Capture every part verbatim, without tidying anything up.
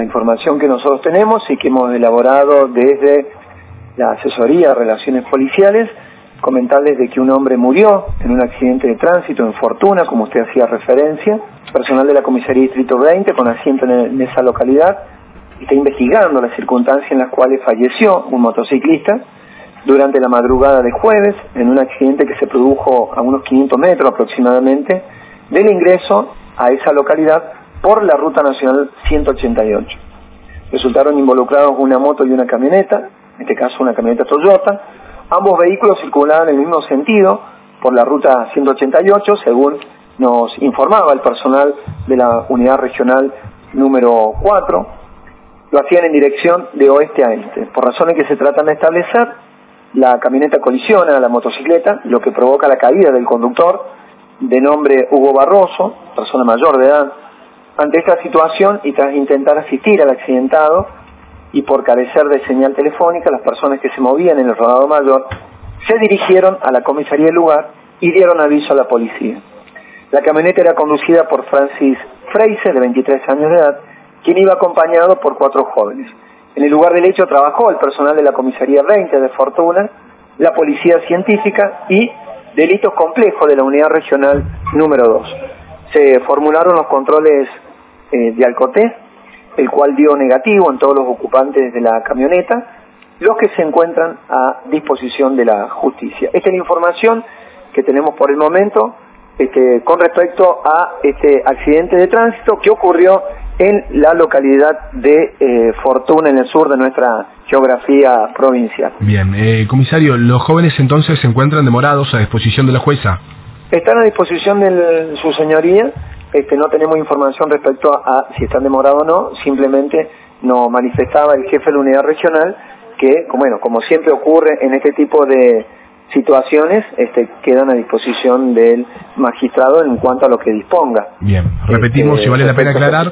información que nosotros tenemos y que hemos elaborado desde la Asesoría de Relaciones Policiales, comentarles de que un hombre murió en un accidente de tránsito en Fortuna, como usted hacía referencia. Personal de la Comisaría Distrito veinte, con asiento en esa localidad, está investigando las circunstancias en las cuales falleció un motociclista durante la madrugada de jueves en un accidente que se produjo a unos quinientos metros aproximadamente del ingreso a esa localidad por la Ruta Nacional ciento ochenta y ocho. Resultaron involucrados una moto y una camioneta, en este caso una camioneta Toyota. Ambos vehículos circulaban en el mismo sentido por la Ruta ciento ochenta y ocho, según nos informaba el personal de la Unidad Regional número cuatro. Lo hacían en dirección de oeste a este. Por razones que se tratan de establecer, la camioneta colisiona a la motocicleta, lo que provoca la caída del conductor, de nombre Hugo Barroso, persona mayor de edad. Ante esta situación y tras intentar asistir al accidentado y por carecer de señal telefónica, las personas que se movían en el rodado mayor se dirigieron a la comisaría del lugar y dieron aviso a la policía. La camioneta era conducida por Francis Freise, de veintitrés años de edad, quien iba acompañado por cuatro jóvenes. En el lugar del hecho trabajó el personal de la comisaría veinte de Fortuna, la policía científica y delitos complejos de la unidad regional número dos. Se formularon los controles eh, de alcotés, el cual dio negativo en todos los ocupantes de la camioneta, los que se encuentran a disposición de la justicia. Esta es la información que tenemos por el momento este, con respecto a este accidente de tránsito que ocurrió en la localidad de eh, Fortuna, en el sur de nuestra geografía provincial. Bien, eh, comisario, ¿los jóvenes entonces se encuentran demorados a disposición de la jueza? Están a disposición de su señoría. Este, no tenemos información respecto a, a si están demorados o no, simplemente nos manifestaba el jefe de la unidad regional que, como, bueno, como siempre ocurre en este tipo de situaciones, este, quedan a disposición del magistrado en cuanto a lo que disponga. Bien, repetimos este, si vale la pena aclarar,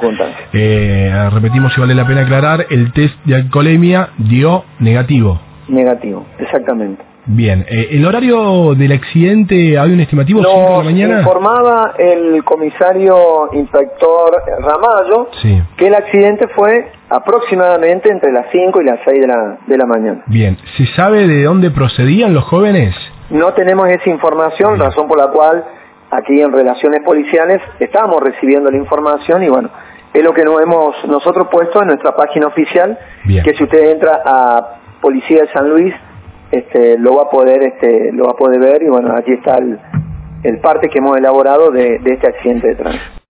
eh, repetimos si vale la pena aclarar, el test de alcoholemia dio negativo. Negativo, exactamente. Bien, eh, ¿el horario del accidente hay un estimativo? ¿cinco de la mañana? Nos informaba el comisario inspector Ramallo, sí, que el accidente fue aproximadamente entre las cinco y las seis de la, de la mañana. Bien, ¿se sabe de dónde procedían los jóvenes? No tenemos esa información, Bien. razón por la cual aquí en Relaciones Policiales estamos recibiendo la información y bueno, es lo que nos hemos nosotros puesto en nuestra página oficial. Bien. Que si usted entra a Policía de San Luis, Este, lo va a poder este, lo va a poder ver y bueno, aquí está el, el parte que hemos elaborado de, de este accidente de tránsito.